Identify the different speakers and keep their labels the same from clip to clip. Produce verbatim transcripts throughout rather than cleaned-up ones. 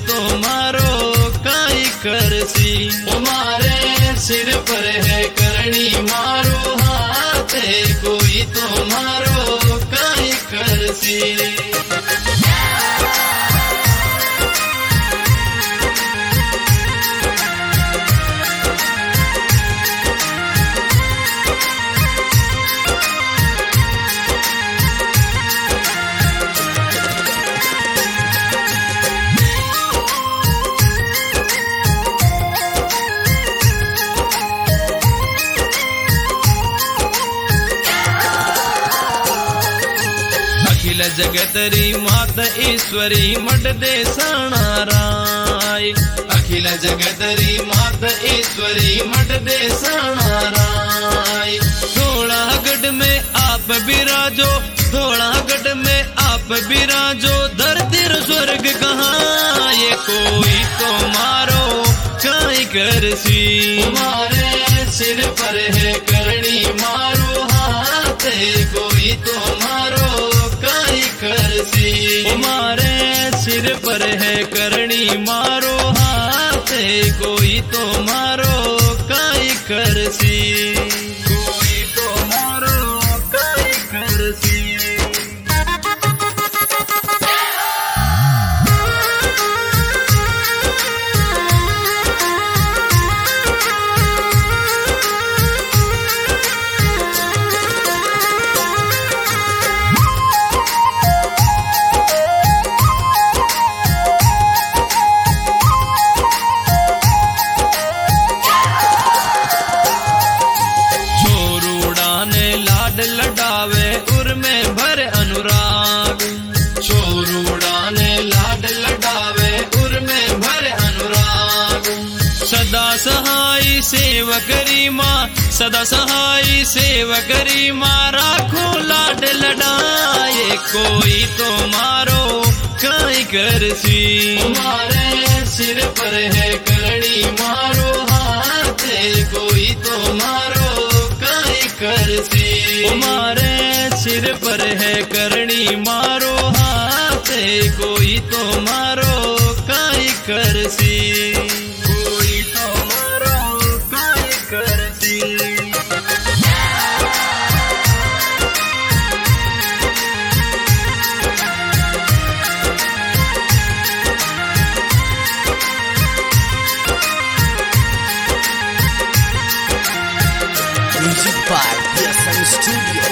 Speaker 1: तो मारो काई करसी।
Speaker 2: तुम्हारे सिर पर है करनी मारो हाथ, कोई तो मारो काई करसी।
Speaker 1: अखिल जगतरी मात ईश्वरी मठ देसाणा राय।
Speaker 2: अखिल जगतरी मात ईश्वरी मठ देसाणा राय।
Speaker 1: धोलागढ़ में आप विराजो, धोलागढ़ में आप विराजो, धरती स्वर्ग कहाँ ये कोई तो मारो काई करसी।
Speaker 2: तुम्हारे सिर पर है करनी मारो हाथ, कोई तो मारो काई करसी।
Speaker 1: तुम्हारे सिर पर है करनी मारो हाथ, कोई तो मारो काई करसी।
Speaker 2: कोई तो मारो काई करसी।
Speaker 1: लडावे उर में भर अनुराग,
Speaker 2: चोर उड़ाने लाड लडावे उर में भर अनुराग।
Speaker 1: सदा सहाय सेवकरी माँ, सदा सहाय सेवकरी माँ, राखो लाड लडाए कोई तो मारो काई करसी।
Speaker 2: तुम्हारे सिर पर है करनी मारो हाथ, कोई तो मारो काई करसी।
Speaker 1: तुम्हारे सिर पर है करनी मारो हाथ, कोई तो मारो काई करसी।
Speaker 2: कोई तो मारो काई करसी।
Speaker 3: Music by P S M Studio.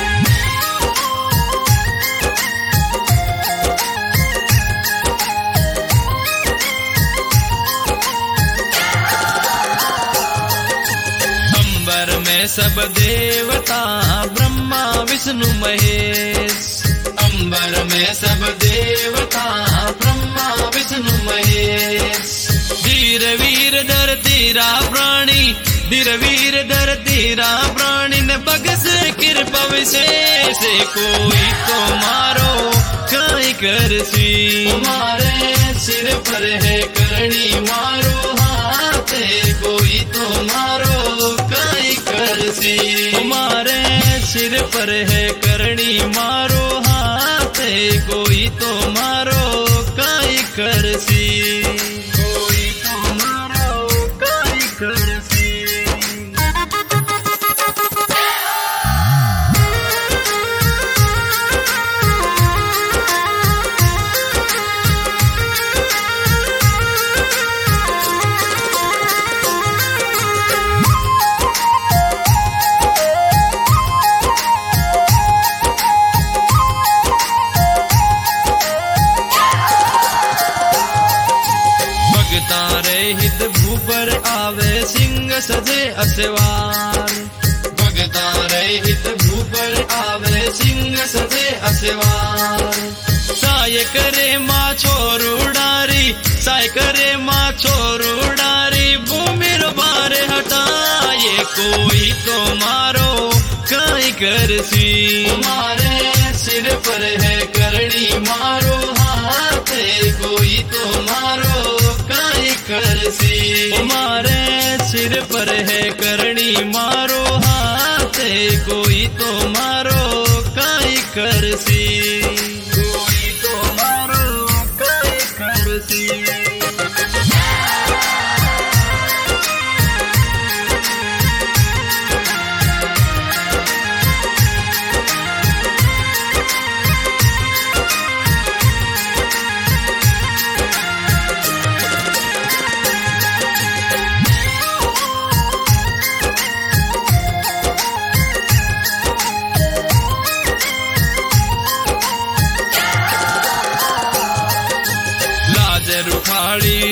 Speaker 1: अंबर में सब देवता ब्रह्मा विष्णु महेश।
Speaker 2: अंबर में सब देवता ब्रह्मा विष्णु महेश।
Speaker 1: धीर वीर धर तेरा प्राणी, धीर वीर धर तेरा प्राणी ने बगस कृपा विशेष, कोई तो मारो काई करसी।
Speaker 2: तुम्हारे सिर पर है करनी मारो हाथ, कोई तो मारो काई करसी।
Speaker 1: तुम्हारे सिर पर है करनी मारो हाथ, कोई तो मारो काई करसी।
Speaker 2: कोई तो मारो काई करसी।
Speaker 1: हित भूपर आवे सिंह सजे असवार।
Speaker 2: भगता रे हित भूपर आवे सिंह सजे असवार।
Speaker 1: साय करे माँ छोर उडारी, साय करे माँ छोर उडारी, भूमि बारे हटाए कोई तो मारो काई करसी।
Speaker 2: तुम्हारे सिर पर है करनी मारो हाथ, कोई तो मारो काई करसी।
Speaker 1: तुम्हारे सिर पर है करनी मारो हाथ, कोई तो मारो काई करसी।
Speaker 2: कोई तो मारो काई करसी।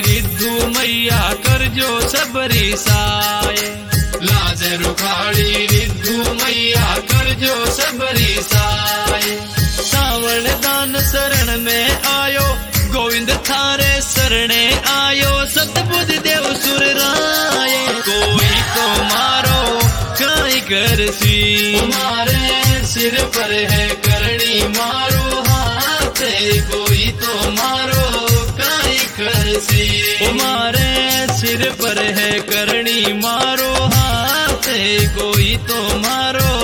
Speaker 1: रिद्धू मैया कर जो सबरी साय।
Speaker 2: लाज रुखाड़ी रिद्धू मैया कर जो सबरी साय।
Speaker 1: सावण दान शरण में आयो गोविंद थारे शरणे आयो सतबुद्ध देव सुर राय। कोई तो मारो काई करसी
Speaker 2: तुम्हारे सिर पर है करणी मारो हाथ कोई तो मारो काई करसी।
Speaker 1: तुम्हारे सिर पर है करणी मारो हाथ कोई तो मारो